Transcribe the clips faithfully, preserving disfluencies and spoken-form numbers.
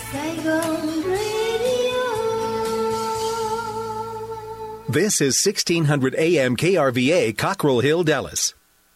Saigon Radio. This is sixteen hundred A M K R V A, Cockrell Hill, Dallas.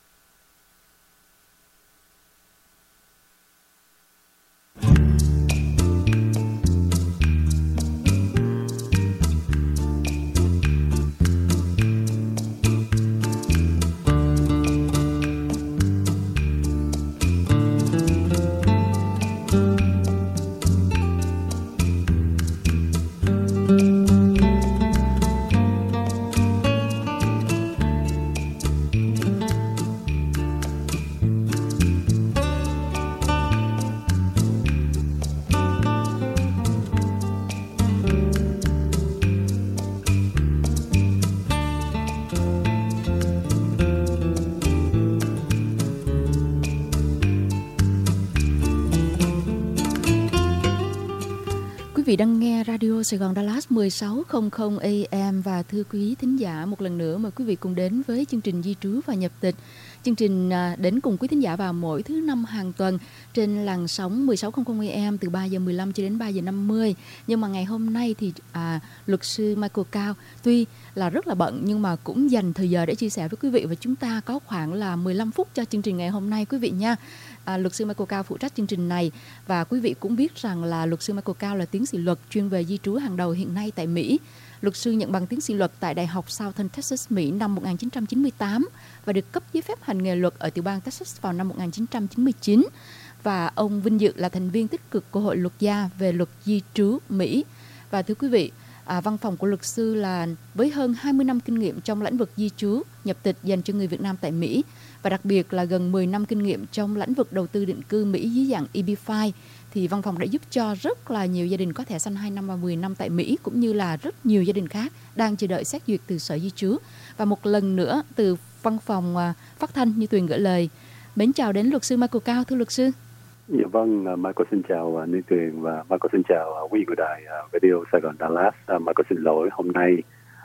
Quý vị đang nghe Radio Sài Gòn Dallas mười sáu trăm A M và thưa quý thính giả, một lần nữa mời quý vị cùng đến với chương trình Di trú và nhập tịch. Chương trình đến cùng quý thính giả vào mỗi thứ năm hàng tuần trên làn sóng mười sáu trăm A M từ ba giờ mười lăm cho đến ba giờ năm mươi. Nhưng mà ngày hôm nay thì à, luật sư Michael Cao tuy là rất là bận nhưng mà cũng dành thời giờ để chia sẻ với quý vị, và chúng ta có khoảng là mười lăm phút cho chương trình ngày hôm nay quý vị nha. À, luật sư Michael Cao phụ trách chương trình này, và quý vị cũng biết rằng là luật sư Michael Cao là tiến sĩ luật chuyên về di trú hàng đầu hiện nay tại Mỹ. Luật sư nhận bằng tiến sĩ luật tại Đại học Southern Texas, Mỹ năm một nghìn chín trăm chín mươi tám và được cấp giấy phép hành nghề luật ở tiểu bang Texas vào năm một nghìn chín trăm chín mươi chín. Và ông vinh dự là thành viên tích cực của Hội luật gia về luật di trú Mỹ. Và thưa quý vị, à, văn phòng của luật sư là với hơn hai mươi năm kinh nghiệm trong lĩnh vực di trú, nhập tịch dành cho người Việt Nam tại Mỹ, và đặc biệt là gần mười năm kinh nghiệm trong lĩnh vực đầu tư định cư Mỹ dưới dạng E B năm, thì văn phòng đã giúp cho rất là nhiều gia đình có thẻ xanh hai năm và mười năm tại Mỹ, cũng như là rất nhiều gia đình khác đang chờ đợi xét duyệt từ Sở Di trú. Và một lần nữa từ văn phòng phát thanh Như Tuyền gửi lời mến chào đến luật sư Michael Cao. Thưa luật sư. Dạ vâng, Michael xin chào Như Tuyền và Michael xin chào quý vị của đài Radio Sài Gòn Dallas. Michael xin lỗi hôm nay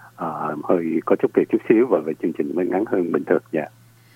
uh, hơi có chút việc chút xíu và về chương trình mới ngắn hơn bình thường. Dạ.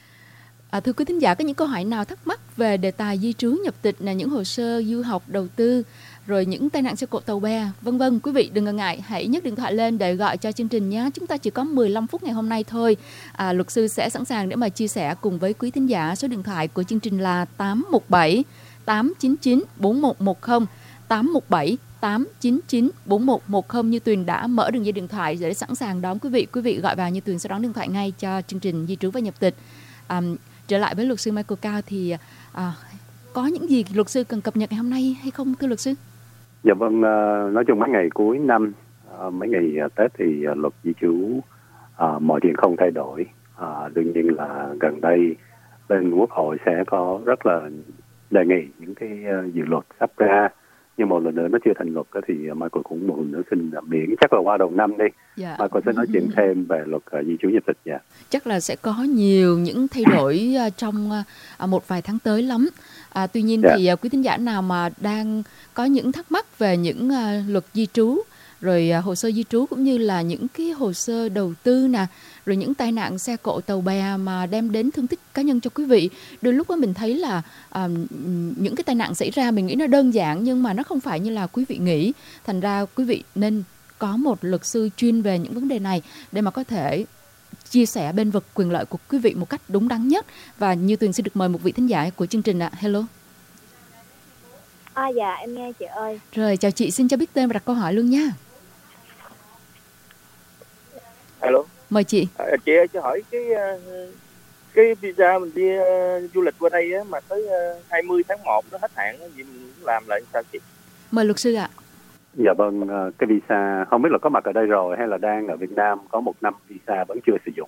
À, thưa quý thính giả, có những câu hỏi nào thắc mắc về đề tài di trú nhập tịch, là những hồ sơ du học, đầu tư, rồi những tai nạn xe cộ tàu bè, vân vân, quý vị đừng ngần ngại, hãy nhấc điện thoại lên để gọi cho chương trình nhé. Chúng ta chỉ có mười lăm phút ngày hôm nay thôi. À, luật sư sẽ sẵn sàng để mà chia sẻ cùng với quý thính giả. Số điện thoại của chương trình là tám một bảy tám chín chín bốn một một không, tám một bảy tám chín chín bốn một một không. Như Tuyền đã mở đường dây điện thoại để sẵn sàng đón quý vị. Quý vị gọi vào Như Tuyền sẽ đón điện thoại ngay cho chương trình di trú và nhập tịch. À, trở lại với luật sư Michael Cao thì à, có những gì luật sư cần cập nhật ngày hôm nay hay không thưa luật sư? Dạ vâng, nói chung mấy ngày cuối năm, mấy ngày Tết thì luật di trú mọi chuyện không thay đổi. À, đương nhiên là gần đây bên Quốc hội sẽ có rất là đề nghị những cái dự luật sắp ra, nhưng một lần nữa nó chưa thành luật thì Michael cũng một lần nữa xin miễn chắc là qua đầu năm đi. Dạ. Michael sẽ nói chuyện thêm về luật di trú nhập tịch. Dạ. Chắc là sẽ có nhiều những thay đổi trong một vài tháng tới lắm. À, tuy nhiên dạ. thì quý thính giả nào mà đang có những thắc mắc về những uh, luật di trú, rồi uh, hồ sơ di trú cũng như là những cái hồ sơ đầu tư nè, rồi những tai nạn xe cộ tàu bè mà đem đến thương tích cá nhân cho quý vị, đôi lúc đó mình thấy là uh, những cái tai nạn xảy ra mình nghĩ nó đơn giản nhưng mà nó không phải như là quý vị nghĩ. Thành ra quý vị nên có một luật sư chuyên về những vấn đề này để mà có thể chia sẻ bên vực quyền lợi của quý vị một cách đúng đắn nhất. Và Như Tuyền xin được mời một vị thính giả của chương trình ạ. À. Hello. À dạ em nghe chị ơi. Rồi chào chị, xin cho biết tên và đặt câu hỏi luôn nha. Hello. Mời chị. À, chị ơi, cho hỏi cái cái visa mình đi uh, du lịch qua đây á, mà tới uh, hai mươi tháng một nó hết hạn á, gì mình làm lại sao chị? Mời luật sư ạ. Dạ vâng, cái visa không biết là có mặt ở đây rồi hay là đang ở Việt Nam có một năm visa vẫn chưa sử dụng.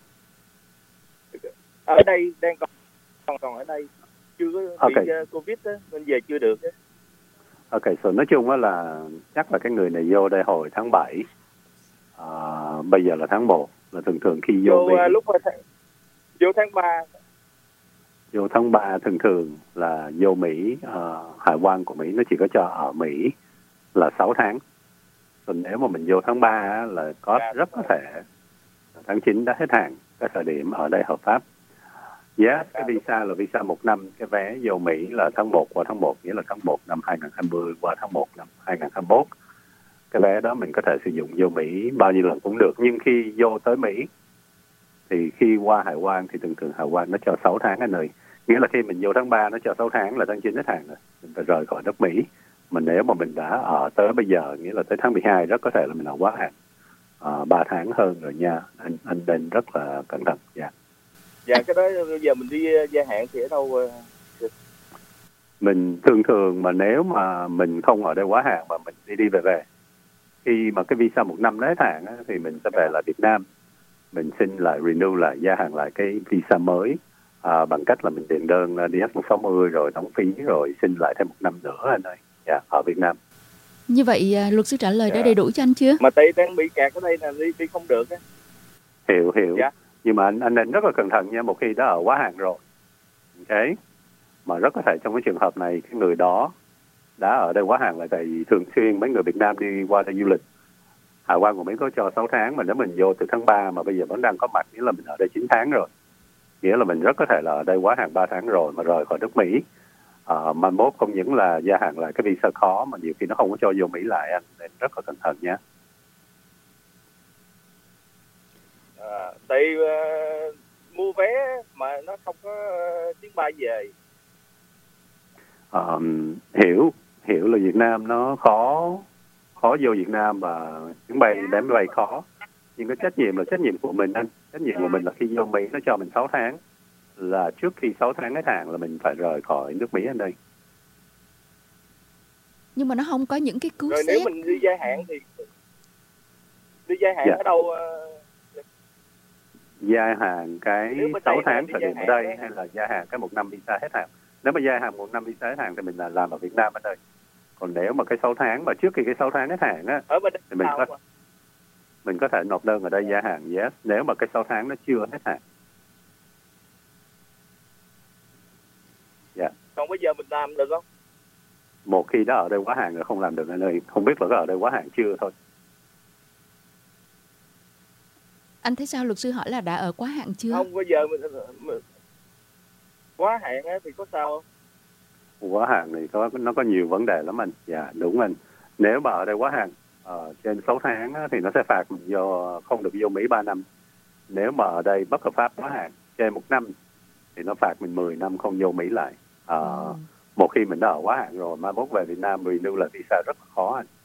Ở đây đang còn còn, còn ở đây chưa có bị okay. uh, Covid á, nên về chưa được á. Ok, so nói chung á là chắc là cái người này vô đây hồi tháng bảy, à, bây giờ là tháng một, là thường thường khi vô, vô Mỹ, uh, lúc tháng, vô tháng ba. Vô tháng ba thường thường là vô Mỹ, uh, hải quan của Mỹ nó chỉ có cho ở Mỹ là sáu tháng. Còn nếu mà mình vô tháng ba là có rất có thể tháng chín đã hết hạn cái thời điểm ở đây hợp pháp. Yes, cái visa là visa một năm, cái vé vô Mỹ là tháng một qua tháng một, nghĩa là tháng một năm hai nghìn không trăm hai mươi qua tháng một năm hai nghìn không trăm hai mươi mốt. Cái vé đó mình có thể sử dụng vô Mỹ bao nhiêu lần cũng được, nhưng khi vô tới Mỹ thì khi qua hải quan thì thường thường hải quan nó cho sáu tháng anh ơi. Nghĩa là khi mình vô tháng ba nó cho sáu tháng là tháng chín hết hạn rồi, mình phải rời khỏi đất Mỹ. Mà nếu mà mình đã ở tới bây giờ, nghĩa là tới tháng mười hai, rất có thể là mình ở quá hạn uh, ba tháng hơn rồi nha. Anh anh nên rất là cẩn thận. Dạ. Dạ, cái đó bây giờ mình đi gia hạn thì ở đâu? Uh... Mình thường thường mà nếu mà mình không ở đây quá hạn mà mình đi đi về về, khi mà cái visa một năm hết hạn á, thì mình sẽ về lại Việt Nam, mình xin lại renew lại, gia hạn lại cái visa mới à, bằng cách là mình điền đơn đi hát một sáu mươi rồi đóng phí rồi xin lại thêm một năm nữa anh ơi. Dạ, ở Việt Nam. Như vậy luật sư trả lời Dạ. đã đầy đủ cho anh chưa? Mà Tây đang bị kẹt ở đây là đi đi không được á. Hiểu hiểu. Dạ. Nhưng mà anh anh nên rất là cẩn thận nha, một khi đã ở quá hạn rồi. Ok. Mà rất có thể trong cái trường hợp này cái người đó đã ở đây quá hạn là tại vì thường xuyên mấy người Việt Nam đi qua đây du lịch, hải quan của Mỹ có cho sáu tháng, mà nếu mình vô từ tháng ba mà bây giờ vẫn đang có mặt, nghĩa là mình ở đây chín tháng rồi, nghĩa là mình rất có thể là ở đây quá hạn ba tháng rồi mà rời khỏi nước Mỹ. À, mai mốt không những là gia hạn lại cái visa khó mà nhiều khi nó không có cho vô Mỹ lại, anh nên rất là cẩn thận nhé. À, tại uh, mua vé mà nó không có uh, chuyến bay về. À, hiểu hiểu là Việt Nam nó khó khó vô Việt Nam và chuyến bay vé máy bay khó, nhưng cái trách nhiệm là trách nhiệm của mình anh. Trách nhiệm của mình là khi vô Mỹ nó cho mình sáu tháng, là trước khi sáu tháng hết hạn là mình phải rời khỏi nước Mỹ anh đây. Nhưng mà nó không có những cái cứu Rồi xét. nếu mình đi gia hạn thì đi gia hạn dạ. ở đâu? Uh... Gia hạn cái sáu tháng thời điểm ở đây đó, hay là gia hạn cái một năm visa hết hạn? Nếu mà gia hạn một năm visa hết hạn thì mình là làm ở Việt Nam ở đây. Còn nếu mà cái sáu tháng mà trước khi cái sáu tháng hết hạn á, ở bên đây thì mình có mà. mình có thể nộp đơn ở đây gia hạn, yes, nếu mà cái sáu tháng nó chưa hết hạn. Dạ. Còn bây giờ mình làm được không? Một khi đã ở đây quá hạn rồi không làm được anh ơi, không biết là có ở đây quá hạn chưa thôi. Anh thấy sao? Luật sư hỏi là đã ở quá hạn chưa? Không, bây giờ mình, mình quá hạn á thì có sao không? Quá hạn thì có nó có nhiều vấn đề lắm anh. Dạ đúng anh. Nếu mà ở đây quá hạn uh, trên sáu tháng á, thì nó sẽ phạt mình do không được vô Mỹ ba năm. Nếu mà ở đây bất hợp pháp quá hạn trên một năm thì nó phạt mình mười năm không vô Mỹ lại. Uh, ừ. Một khi mình đã ở quá hạn rồi, mai mốt về Việt Nam renew lại visa rất là khó anh.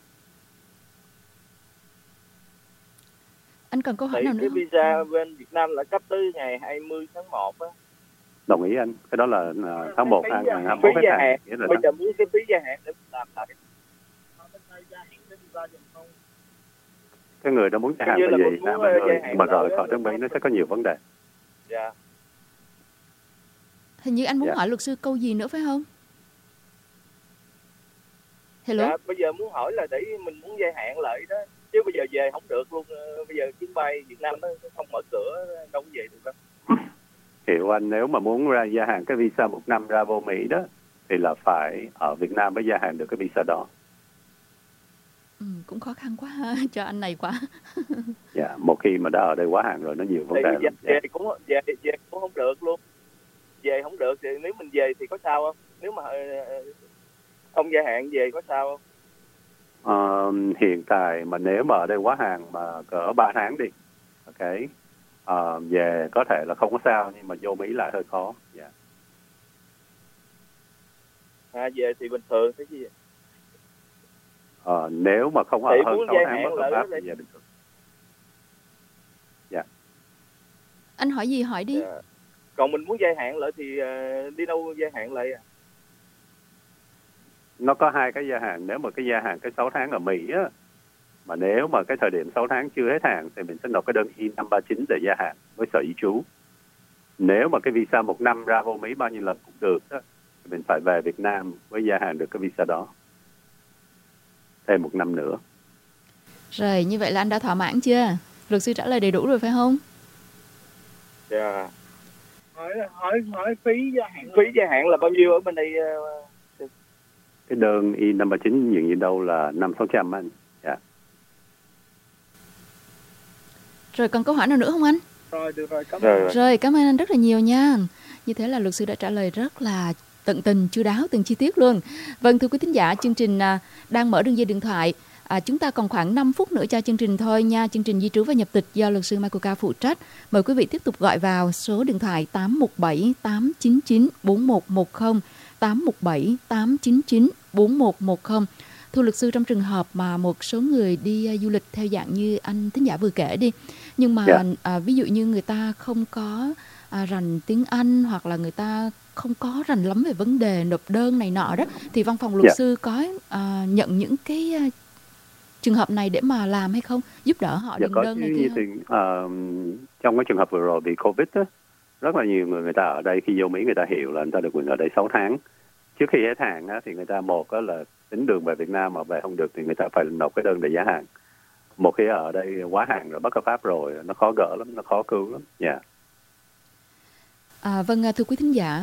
Anh còn câu hỏi Tại nào nữa cái không? visa bên Việt Nam là cấp tới ngày hai mươi tháng một á. Đồng ý anh. Cái đó là uh, tháng một hai nghìn không trăm hai mươi mốt hết hạn. Nghĩa là bây giờ muốn cái phí gia hạn để làm lại. Cái người đó muốn gia hạn là gì? À, mà, mà rời khỏi nước Mỹ nó sẽ có nhiều vấn đề. Dạ. Hình như anh muốn dạ. hỏi luật sư câu gì nữa phải không? Hello. Dạ, bây giờ muốn hỏi là để mình muốn gia hạn lại đó. Chứ bây giờ về không được luôn. Bây giờ chuyến bay Việt Nam nó không mở cửa, đâu có về được đâu. Hiểu anh, nếu mà muốn ra gia hạn cái visa một năm ra vô Mỹ đó thì là phải ở Việt Nam mới gia hạn được cái visa đó. Ừ, cũng khó khăn quá ha, cho anh này quá. Dạ, một khi mà đã ở đây quá hạn rồi nó nhiều vấn đề lắm. Về, về cũng về, về cũng không được luôn. Về không được thì nếu mình về thì có sao không? Nếu mà không gia hạn về có sao không? Uh, hiện tại mà nếu mà ở đây quá hạn mà cỡ ba tháng đi, ok, uh, về có thể là không có sao, nhưng mà vô Mỹ lại hơi khó. Yeah. À, về thì bình thường cái gì? Uh, nếu mà không ở thì hơn sáu tháng bất hợp pháp thì về bình thường. Dạ. Anh hỏi gì hỏi đi. Yeah. Còn mình muốn gia hạn lại thì uh, đi đâu gia hạn lại à? Nó có hai cái gia hạn. Nếu mà cái gia hạn cái sáu tháng ở Mỹ á, mà nếu mà cái thời điểm sáu tháng chưa hết hạn thì mình sẽ nộp cái đơn I năm ba chín để gia hạn với sở di trú. Nếu mà cái visa một năm ra vô Mỹ bao nhiêu lần cũng được á, thì mình phải về Việt Nam với gia hạn được cái visa đó thêm một năm nữa. Rồi, như vậy là anh đã thỏa mãn chưa? Luật sư trả lời đầy đủ rồi phải không? Dạ. Yeah. Hỏi hỏi hỏi phí gia hạn. Phí gia hạn là bao nhiêu ở bên đây? Uh... Cái đơn I năm ba chín nhận gì đâu là năm sáu trăm anh. Dạ. Rồi còn câu hỏi nào nữa không anh? Rồi, được rồi, cảm ơn. Rồi, rồi, cảm ơn anh rất là nhiều nha. Như thế là luật sư đã trả lời rất là tận tình, chu đáo, từng chi tiết luôn. Vâng, thưa quý thính giả, chương trình à, đang mở đường dây điện thoại. À, chúng ta còn khoảng năm phút nữa cho chương trình thôi nha. Chương trình di trú và nhập tịch do luật sư Michael Cao phụ trách. Mời quý vị tiếp tục gọi vào số điện thoại tám một bảy tám chín chín bốn một một không, tám một bảy tám chín chín bốn một một không. Thưa luật sư, trong trường hợp mà một số người đi uh, du lịch theo dạng như anh thính giả vừa kể đi, nhưng mà Dạ. à, ví dụ như người ta không có à, rành tiếng Anh, hoặc là người ta không có rành lắm về vấn đề nộp đơn này nọ đó, thì văn phòng luật Dạ. sư có à, nhận những cái à, trường hợp này để mà làm hay không, giúp đỡ họ Dạ điền có đơn chứ, này như kia không? thì uh, trong cái trường hợp vừa rồi bị Covid á, rất là nhiều người người ta ở đây khi vô Mỹ người ta hiểu là người ta được quyền ở đây sáu tháng. Trước khi hết hạn á, thì người ta một á, là tính đường về Việt Nam mà về không được thì người ta phải nộp cái đơn để gia hạn. Một khi ở đây quá hạn rồi, bất hợp pháp rồi, nó khó gỡ lắm, nó khó cứu lắm. Dạ. À, vâng, thưa quý thính giả,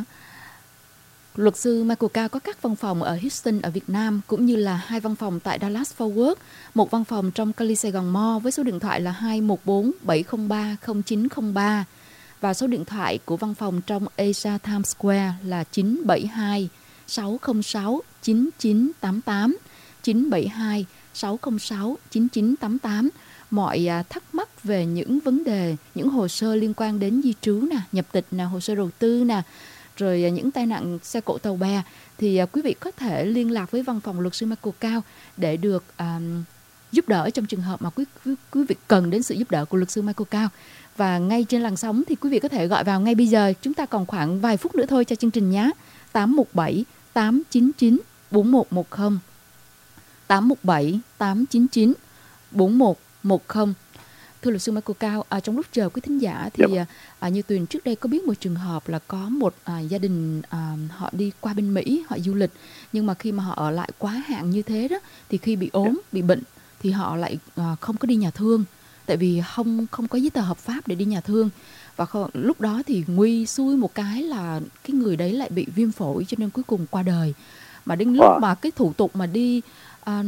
luật sư Michael Cao có các văn phòng ở Houston ở Việt Nam, cũng như là hai văn phòng tại Dallas Fort Worth, một văn phòng trong Cali Sài Gòn Mall với số điện thoại là hai một bốn bảy không ba không chín không ba, và số điện thoại của văn phòng trong Asia Times Square là chín bảy hai sáu không sáu chín chín tám tám, chín bảy hai sáu không sáu chín chín tám tám. Mọi à, thắc mắc về những vấn đề, những hồ sơ liên quan đến di trú nè, nhập tịch nè, hồ sơ đầu tư nè, rồi à, những tai nạn xe cộ tàu bè, thì à, quý vị có thể liên lạc với văn phòng luật sư Michael Cao để được à, giúp đỡ trong trường hợp mà quý, quý, quý vị cần đến sự giúp đỡ của luật sư Michael Cao. Và ngay trên làn sóng thì quý vị có thể gọi vào ngay bây giờ. Chúng ta còn khoảng vài phút nữa thôi cho chương trình nhé. tám một bảy tám chín chín bốn một một không, tám một bảy tám chín chín bốn một một không. Thưa luật sư Michael Cao, à, trong lúc chờ quý thính giả thì Yep. à, như Tuyền trước đây có biết một trường hợp là có một à, gia đình à, họ đi qua bên Mỹ, họ du lịch, nhưng mà khi mà họ ở lại quá hạn như thế đó, thì khi bị ốm, Yep. bị bệnh thì họ lại à, không có đi nhà thương, tại vì không không có giấy tờ hợp pháp để đi nhà thương. Và không, lúc đó thì nguy xui một cái là cái người đấy lại bị viêm phổi, cho nên cuối cùng qua đời. Mà đến lúc Wow. mà cái thủ tục mà đi à,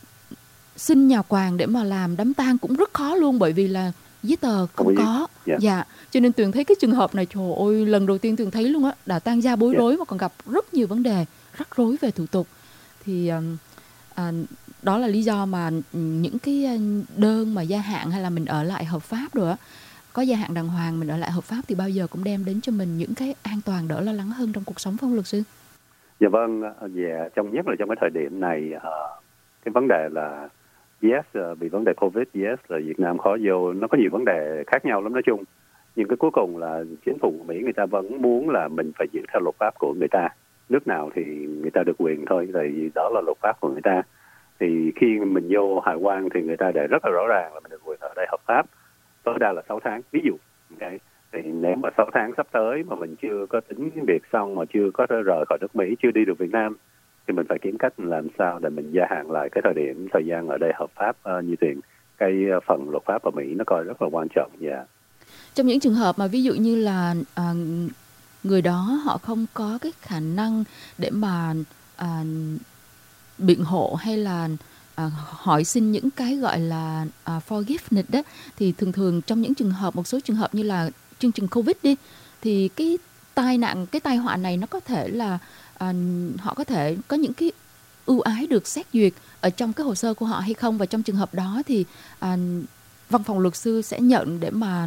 xin nhà quàng để mà làm đám tang cũng rất khó luôn, bởi vì là giấy tờ không Không có có. giấy. Dạ. Dạ, cho nên Tuyền thấy cái trường hợp này, trời ơi, lần đầu tiên Tuyền thấy luôn á, đã tang gia bối Dạ. rối mà còn gặp rất nhiều vấn đề rắc rối về thủ tục. Thì à, à, đó là lý do mà những cái đơn mà gia hạn hay là mình ở lại hợp pháp rồi á, có gia hạn đàng hoàng, mình ở lại hợp pháp thì bao giờ cũng đem đến cho mình những cái an toàn, đỡ lo lắng hơn trong cuộc sống, phải không luật sư? Dạ vâng, dạ, trong nhất là trong cái thời điểm này, uh, cái vấn đề là yes, uh, bị vấn đề Covid, yes, là Việt Nam khó vô, nó có nhiều vấn đề khác nhau lắm nói chung. Nhưng cái cuối cùng là chính phủ của Mỹ người ta vẫn muốn là mình phải giữ theo luật pháp của người ta. Nước nào thì người ta được quyền thôi, tại vì đó là luật pháp của người ta. Thì khi mình vô hải quan thì người ta để rất là rõ ràng là mình được quyền ở đây hợp pháp, tối đa là sáu tháng. Ví dụ, okay. Thì nếu mà sáu tháng sắp tới mà mình chưa có tính việc xong, mà chưa có rời khỏi nước Mỹ, chưa đi được Việt Nam, thì mình phải kiếm cách làm sao để mình gia hạn lại cái thời điểm thời gian ở đây hợp pháp uh, như tiền. Cái phần luật pháp ở Mỹ nó coi rất là quan trọng. Dạ. Yeah. Trong những trường hợp mà ví dụ như là à, người đó họ không có cái khả năng để mà à, biện hộ hay là à, hỏi xin những cái gọi là à, forgiveness đó, thì thường thường trong những trường hợp, một số trường hợp như là chương trình Covid đi, thì cái tai nạn, cái tai họa này nó có thể là à, họ có thể có những cái ưu ái được xét duyệt ở trong cái hồ sơ của họ hay không, và trong trường hợp đó thì à, văn phòng luật sư sẽ nhận để mà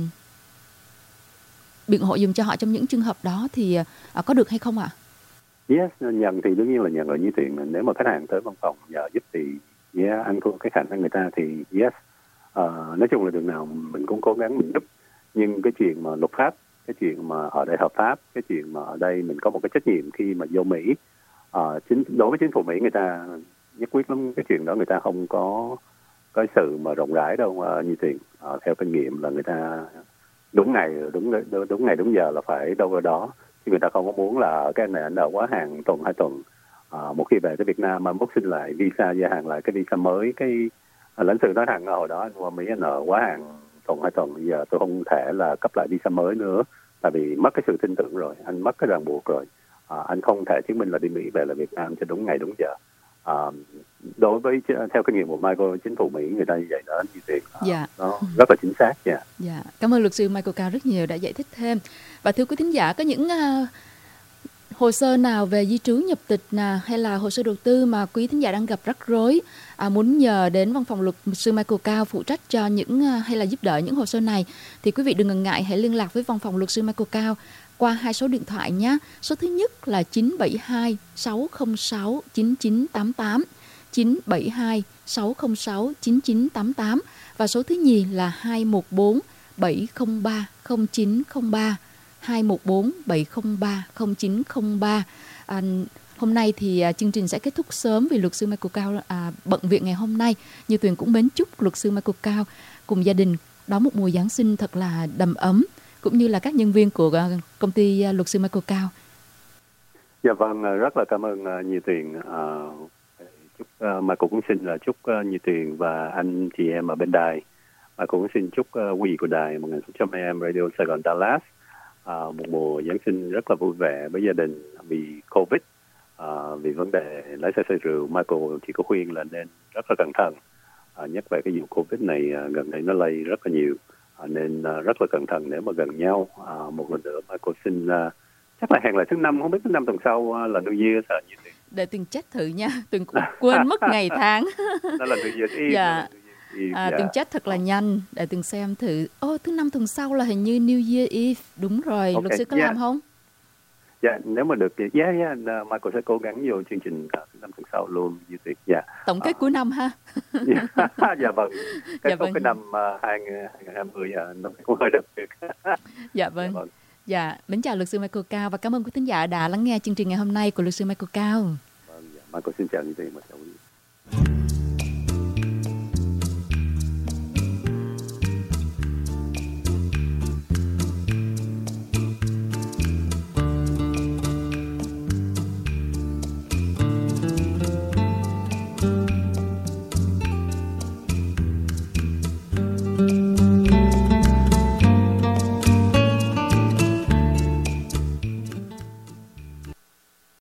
biện hộ dùm cho họ trong những trường hợp đó, thì à, có được hay không ạ? Yes, nhận thì đương nhiên là nhận ở như tiền. Nếu mà khách hàng tới văn phòng nhờ giúp thì yeah, ăn thua cái khả năng người ta thì yes. Uh, nói chung là đường nào mình cũng cố gắng mình giúp. Nhưng cái chuyện mà luật pháp, cái chuyện mà ở đây hợp pháp, cái chuyện mà ở đây mình có một cái trách nhiệm khi mà vô Mỹ, uh, chính đối với chính phủ Mỹ người ta nhất quyết lắm cái chuyện đó, người ta không có cái sự mà rộng rãi đâu. Uh, như tiền uh, theo kinh nghiệm là người ta đúng ngày đúng đúng ngày đúng giờ là phải đâu vào đó, chứ người ta không có muốn là ở cái này anh ở quá hạn tuần hai tuần. À, một khi về tới Việt Nam mà mốt xin lại visa, gia hạn lại cái visa mới, cái à, lãnh sự nói thẳng hồi đó anh qua Mỹ anh ở quá hạn tuần hai tuần, bây giờ tôi không thể là cấp lại visa mới nữa, tại vì mất cái sự tin tưởng rồi, anh mất cái ràng buộc rồi. À, anh không thể chứng minh là đi Mỹ về là Việt Nam cho đúng ngày đúng giờ. À, đối với theo kinh nghiệm của Michael, chính phủ Mỹ người ta như vậy đó, như tiền Dạ. nó rất là chính xác. Dạ. Dạ, cảm ơn luật sư Michael Cao rất nhiều đã giải thích thêm. Và thưa quý thính giả, có những uh, hồ sơ nào về di trú nhập tịch nào hay là hồ sơ đầu tư mà quý thính giả đang gặp rắc rối, à, muốn nhờ đến văn phòng luật sư Michael Cao phụ trách cho những uh, hay là giúp đỡ những hồ sơ này, thì quý vị đừng ngần ngại, hãy liên lạc với văn phòng luật sư Michael Cao qua hai số điện thoại nhé. Số thứ nhất là chín bảy hai sáu không sáu chín chín tám tám, chín bảy hai sáu không sáu chín chín tám tám, và số thứ nhì là hai một bốn bảy không ba không chín không ba, hai một bốn bảy không ba không chín không ba. À, hôm nay thì à, chương trình sẽ kết thúc sớm vì luật sư Michael Cao à, bận việc ngày hôm nay. Như Tuyền cũng mến chúc luật sư Michael Cao cùng gia đình đón một mùa Giáng sinh thật là đầm ấm, cũng như là các nhân viên của uh, công ty uh, luật sư Michael Cao. Dạ vâng, rất là cảm ơn uh, Như Tuyền. Uh, chúc uh, mà cũng xin là chúc uh, Như Tuyền và anh chị em ở bên đài, và cũng xin chúc uh, quý vị của đài một nghìn sáu trăm a em Radio Sài Gòn Dallas uh, một mùa Giáng sinh rất là vui vẻ với gia đình. Vì Covid, uh, vì vấn đề lái xe say rượu, Michael chỉ có khuyên là nên rất là cẩn thận. Uh, nhắc về cái vụ Covid này, uh, gần đây nó lây rất là nhiều. À, nên uh, rất là cẩn thận nếu mà gần nhau. À, một lần nữa mà cô xin uh, chắc là hẹn lại thứ năm, không biết thứ năm tuần sau uh, là New Year sao như thế. Để Tuyền check thử nha, Tuyền cũng quên mất ngày tháng. Đó là New Year's Eve. Dạ. Eve, À, dạ. Tuyền check thật là nhanh để Tuyền xem thử. Ô, oh, thứ năm tuần sau là hình như New Year Eve. Đúng rồi, Okay, luật sư có yeah. làm không? Dạ, nếu mà được, dạ, yeah, yeah, uh, Michael sẽ cố gắng vô chương trình uh, thứ năm tuần sau luôn như tuyệt. Dạ. Tổng kết uh, cuối năm ha. dạ, dạ vâng. Kết Dạ thúc vâng. cái năm uh, hai không hai không, uh, năm cũng hơi đặc biệt. Dạ vâng. Dạ, vâng. Dạ, mến chào luật sư Michael Cao và cảm ơn quý thính giả đã lắng nghe chương trình ngày hôm nay của luật sư Michael Cao. Vâng, dạ, Michael xin chào như tuyệt.